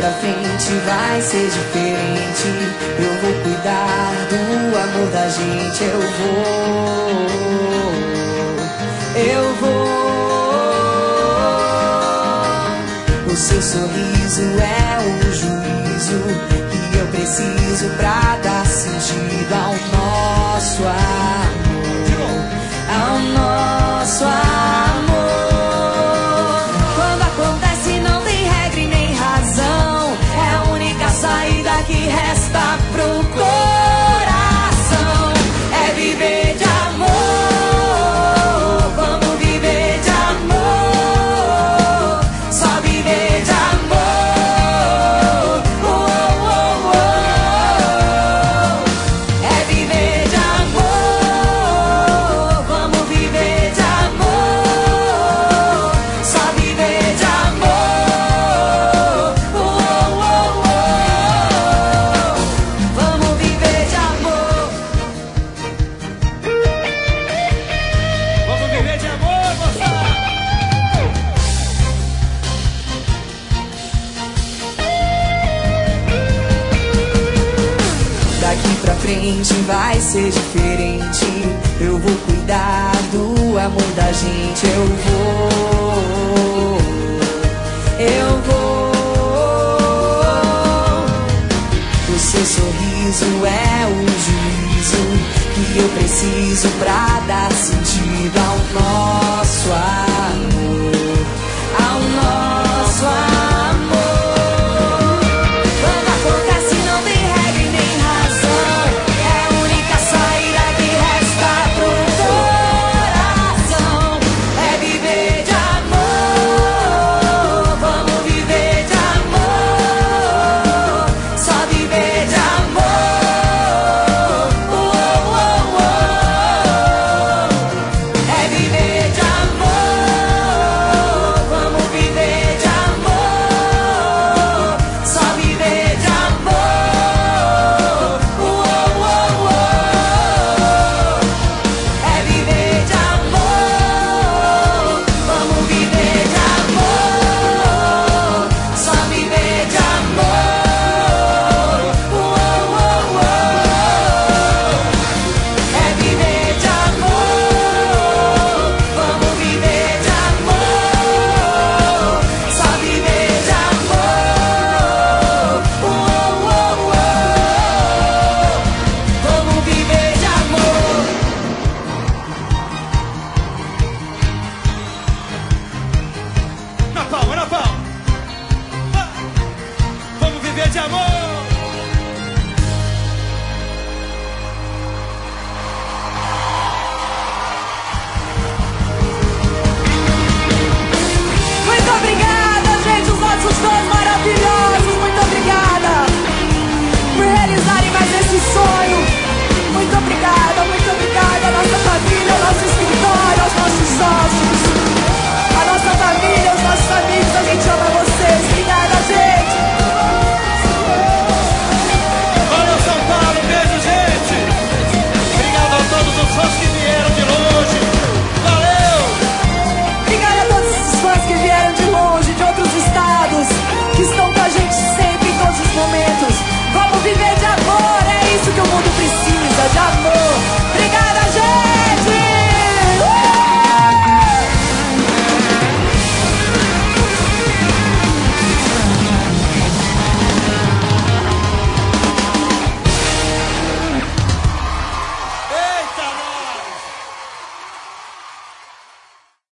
pra frente vai ser diferente. Eu vou cuidar do amor da gente. Eu vou. O seu sorriso é o juízo que eu preciso pra dar sentido ao nosso amor, ao nosso amor. Quando acontece não tem regra e nem razão, é a única saída que resta pro coração. É viver de amor, vamos viver de amor, só viver de amor. É viver de amor, vamos viver de amor, só viver de amor. Vamos viver de amor. Vamos viver de amor, moçada! Daqui pra frente vai ser diferente. Eu vou cuidar do amor da gente. Eu vou. O seu sorriso é o juízo que eu preciso pra dar sentido ao nosso amor, ao nosso amor. Quando acontece não tem regra e nem razão, é a única saída que resta pro coração. É viver de amor, vamos viver de amor, só viver de amor. É viver de amor, vamos viver de amor, só viver de amor. É viver de amor, vamos viver de amor, só viver de amor. É viver de amor, vamos viver de amor, só viver de amor. Vamos viver de amor. Na palma, na palma! Ah! Vamos viver de amor!